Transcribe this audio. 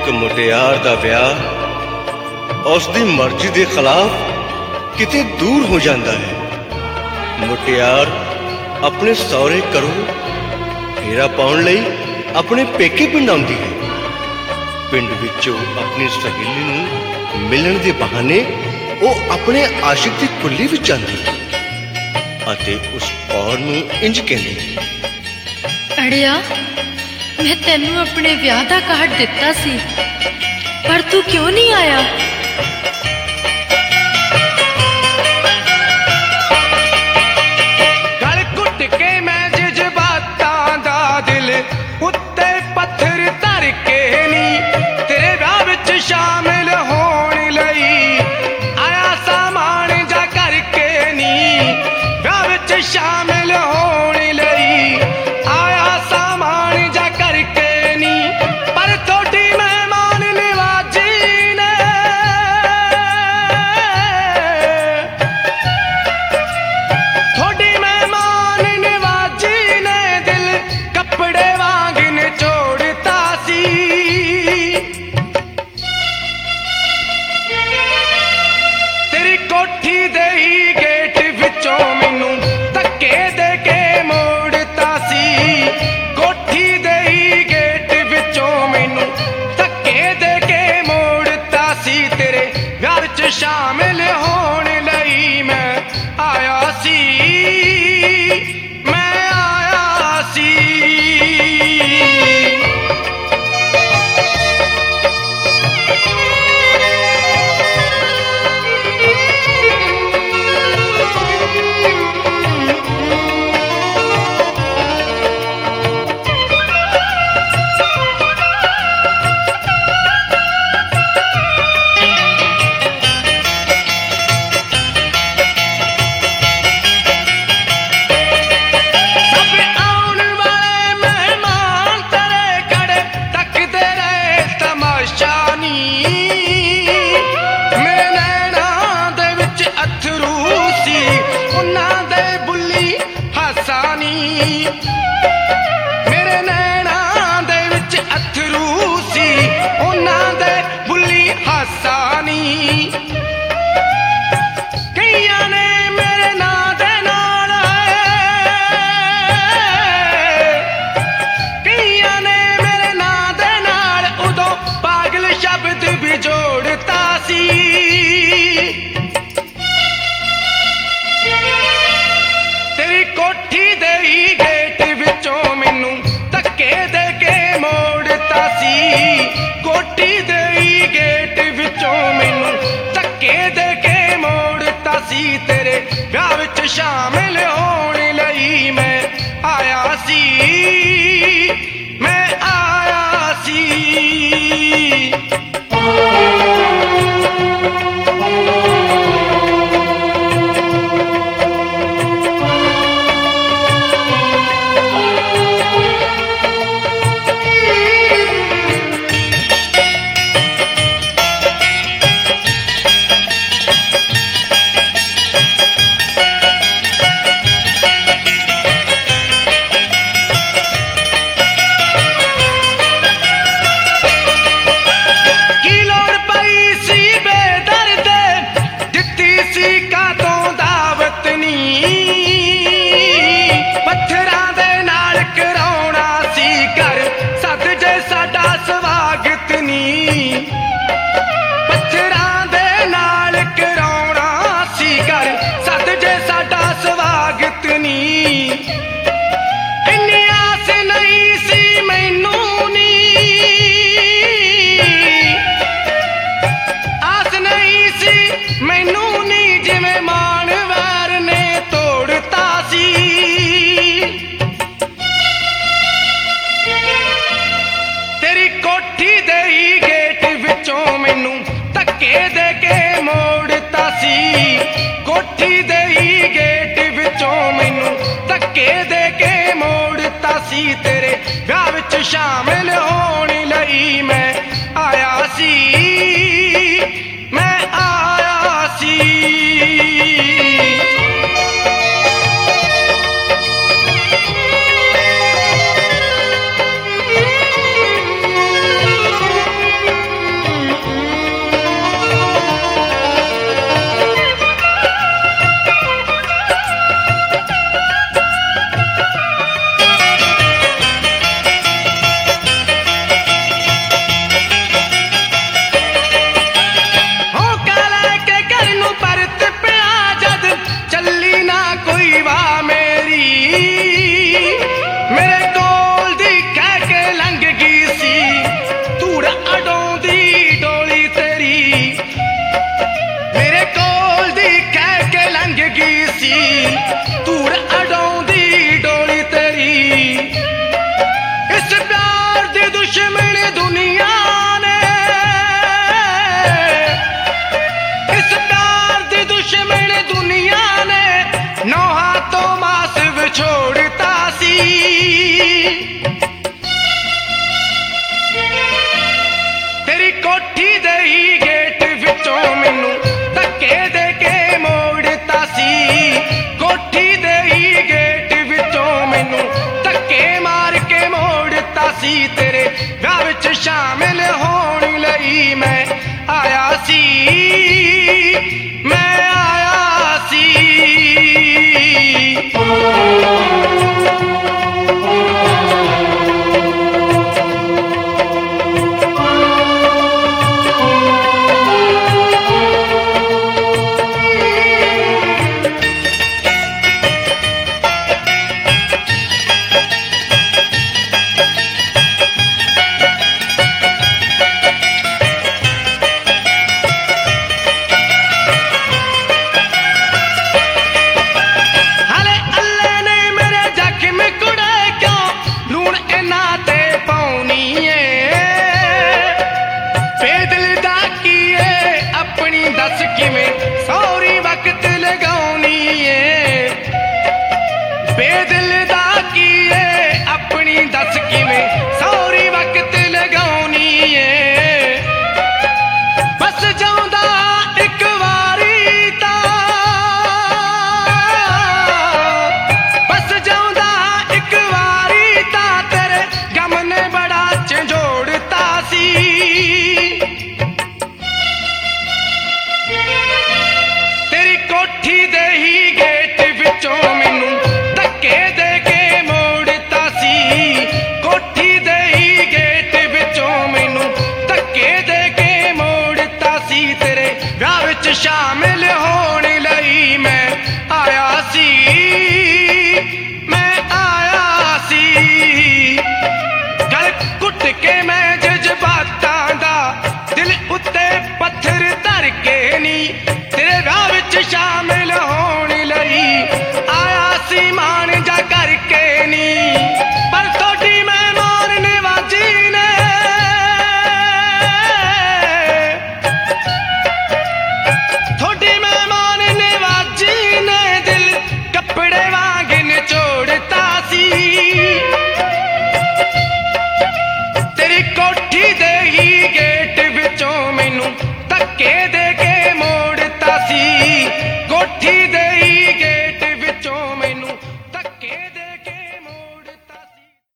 एक मुटियार दा ब्याह उसदी मर्जी दे खिलाफ किते दूर हो जाता है। मुटियार अपने सौरे घरों फेरा पाउण लई अपने पेके पिंड आउंदी है। पिंड विचों अपनी सहेली नूं मिलण दे बहाने वो अपने आशिक की कुल्ली विच जांदी है अते उस औरत नूं इंज कहंदी, अड़िया मैं तेनू अपने विआह दा कार्ड दिता सी पर तू क्यों नहीं आया? गल घुट के मैं जज्बातां दा दिल उत्ते पत्थर धर के नी तेरे विआह विच शामिल होण लई आया सामान जा करके नी विआह विच शामिल होण लई आया सामान जा करके नी पर थोड़ी मेहमान निवाजी ने थोड़ी मेहमान निवाजी ने दिल कपड़े वांग निचोड़ता सी। तेरी कोठी दे ही गेट विचों मैनू धक्के दे के मोड़ता सी। कोठी दे ही गेट विचों मैनू धक्के दे के मोड़ता सी। तेरे घर च शामिल होण लई मैं आया सी, मैं आया सी। सब आउण वाले मेहमान तेरे गड़े तकदे रहे तमाशा नी मेरे नैणां दे विच अथरू सी उन्हां दे बुल्ली हासा नी मेरे नैणां दे विच अथरू सी उन्हां दे बुल्ली हासा नी। कईयां ने मेरे नां दे नाल कईयां ने मेरे नां दे नाल उदों पागल शब्द भी जोड़ता सी। तेरी कोठी दे ही गेट विचों मैनू धक्के दे के मोड़ता सी। कोठी दे ही गेट विचों मैनू धक्के दे के मोड़ता सी। तेरे विआह विच शामिल होण लई मैं आया सी, मैं आया सी। की लोड़ पई सी बेदर्द दित्ती सी कातों दावत नी पत्थरां दे नाल कराउणा सी घर सद जे साडा स्वागत नी पत्थरां दे नाल कराउणा सी घर सद जे साडा स्वागत नी। इन्नी आस नहीं सी मैनू नी आस नहीं सी मैनू नी जिवें मानवार ने तोड़ता सी। तेरी कोठी दे ही गेट विचों मैनू धक्के दे के मोड़ता सी। कोठी दे ही गेट विचों मैनू धक्के दे के मोड़ता सी। तेरे विआह विच शामिल होण लई मैं आया सी, मैं आया सी। ਛੋੜਤਾ ਸੀ। ਤੇਰੀ ਕੋਠੀ ਦੇ ਹੀ ਗੇਟ ਵਿੱਚੋਂ ਮੈਨੂੰ ਧੱਕੇ ਦੇ ਕੇ ਮੋੜਤਾ ਸੀ। ਕੋਠੀ ਦੇ ਹੀ ਗੇਟ ਵਿੱਚੋਂ ਮੈਨੂੰ ਧੱਕੇ ਮਾਰ ਕੇ ਮੋੜਤਾ ਸੀ। ਤੇਰੇ ਵਿਆਹ ਵਿੱਚ ਸ਼ਾਮਿਲ ਹੋਣ ਲਈ ਮੈਂ ਆਇਆ ਸੀ, ਮੈਂ ਆਇਆ ਸੀ। ਦੱਸ ਕਿਵੇਂ ਸੌਰੀ ਵਕਤ ਲਗਾਉਣੀ ਏ, ਬੇਦਿਲ ਦਾ ਕੀ ਏ ਆਪਣੀ ਦੱਸ ਕਿਵੇਂ ਸੌਰੀ ਵਕਤ ਲਗਾਉਣੀ ਏ। ਬਸ ਜਾਉਂਦਾ ਇੱਕ ਵਾਰੀ ਤਾਂ, ਬਸ ਜਾਉਂਦਾ ਇੱਕ ਵਾਰੀ ਤਾਂ ਤੇਰੇ ਗਮ ਨੇ ਬੜਾ ਝੰਜੋੜਤਾ ਸੀ। ਕੋਠੀ ਦੇ ਹੀ ਗੇਟ ਵਿੱਚੋਂ ਮੈਨੂੰ ਧੱਕੇ ਦੇ ਕੇ ਮੋੜਤਾ ਸੀ। ਕੋਠੀ ਦੇ ਹੀ ਗੇਟ ਵਿੱਚੋਂ ਮੈਨੂੰ ਧੱਕੇ ਦੇ ਕੇ ਮੋੜਤਾ ਸੀ। ਤੇਰੇ ਵਿਆਹ ਵਿੱਚ ਸ਼ਾਮਿਲ ਹੋਣ ਲਈ ਮੈਂ ਆਇਆ ਸੀ, ਮੈਂ ਆਇਆ ਸੀ। ਗਲ ਘੁੱਟ ਕੇ ਮੈਂ ਜਜ਼ਬਾਤਾਂ ਦਾ ਦਿਲ ਉੱਤੇ ਪੱਥਰ ਧਰ ਕੇ ਨੀ ਤੇਰੇ ਵਿਆਹ ਵਿੱਚ ਸ਼ਾਮਿਲ ਹੋਣ ਲਈ ਆਇਆ ਸੀ। ਮਾਣ ਜਾ ਕਰਕੇ ਨੀ ਪਰ ਤੁਹਾਡੀ ਮਹਿਮਾਨ ਨਿਵਾਜੀ ਨੇ, ਤੁਹਾਡੀ ਮਹਿਮਾਨ ਨਿਵਾਜੀ ਨੇ ਦਿਲ ਕੱਪੜੇ ਵਾਂਗ ਨਿਚੋੜਤਾ ਸੀ। ਤੇਰੀ ਕੋਠੀ ਦੇ ਹੀ ਗੇਟ ਵਿੱਚੋਂ ਮੈਨੂੰ ਧੱਕੇ ਦੇ ਕੇ ਮੋੜਤਾ ਸੀ। ਕੋਠੀ ਦੇ